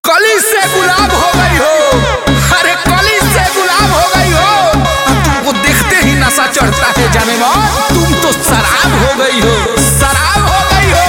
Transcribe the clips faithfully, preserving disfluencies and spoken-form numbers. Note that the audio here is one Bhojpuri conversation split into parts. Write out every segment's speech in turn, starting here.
कली से गुलाब हो गई हो, अरे कली से गुलाब हो गई हो। तुमको देखते ही नशा चढ़ता है जाने मन, तुम तो शराब हो गई हो, शराब हो गई हो।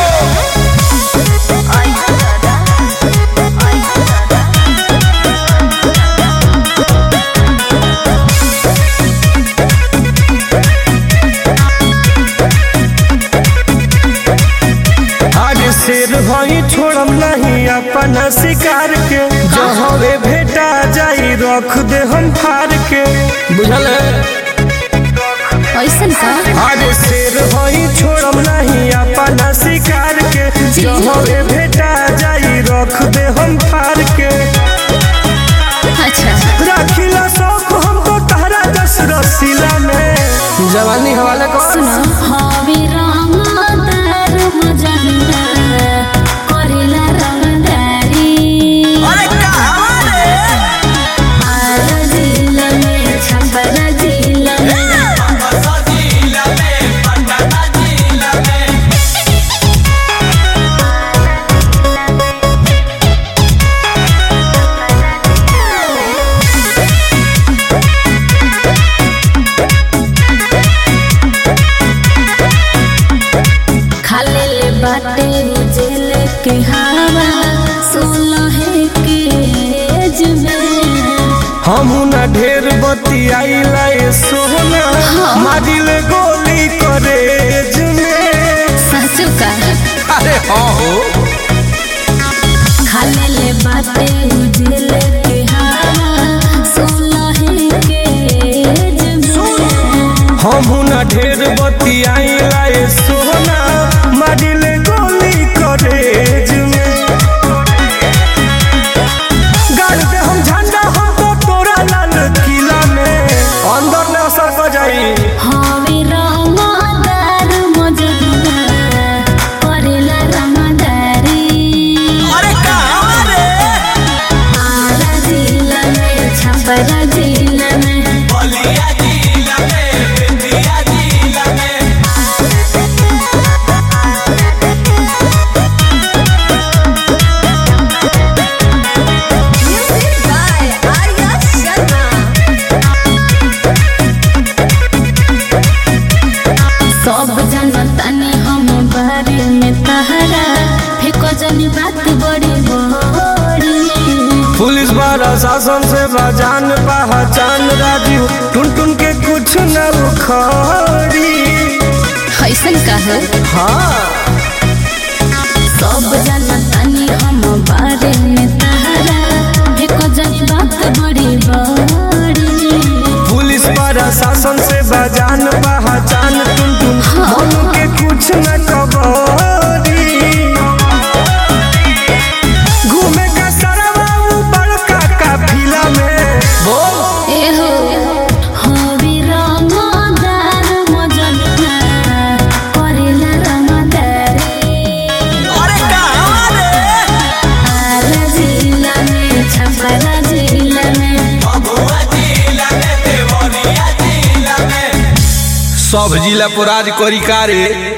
शेर भई छोड़म नहीं अपना शिकार के, जहवे भेटा जाई रख दे हम फार के। बुझल है ऐसन का? अरे शेर भई छोड़म नहीं अपना शिकार के, जहवे भेटा जाई रख दे हम फार के। अच्छा राखिला शौक हमको तहरा दस रसीला में, जवानी हवाले को सुनो हवे रंगदार मजनूना करेला रंगदारी। अरे कहां रे आरा जिला में छपरा जिला में बसा जिला में पटना जिला में। खाले ले बाटे जेल के हवा सोलह के एज में। हमू ना ढेर बतियाइला ये सोना, मारिल गोली करेज में। सचो का? अरे हाँ हो, खाले ले बाटे जेल के हवा सोलह के एज में। हमू ना ढेर बतियाइला ये सोना, मारिल गोली करेज में। गाड़ दे हम झंडा हम तो तोरा लाल किला में, अंदर न सक जाई। हवे रंगदार मजनूना करेला रंगदारी। अरे कहां रे आरा जिला में छपरा जिला में बलिया जिला में बेतिया जिला में। सब जनतानी हम बारे में तहरा फेको जनी बात बड़ी बड़ी। पुलिस बारा शासन से बाजान पहचान, राजू टुन टुन के कुछ न उखाड़ी। ऐसन का है? हाँ सब जनतानी हम बारे में तहरा फेको जनी बात बड़ी बड़ी। पुलिस बारा शासन से बाजान पहचान, टुन टुन मन के कुछ न कबरी। घूमे का सरवा बड़का काफिला में, बोल एहो हवे रंगदार मजनूना करेला रंगदारी। अरे कहां रे आरा जिला में छपरा जिला में बबुआ जिला में देवरिया जिला में। सब जिला पर राज करी का रे।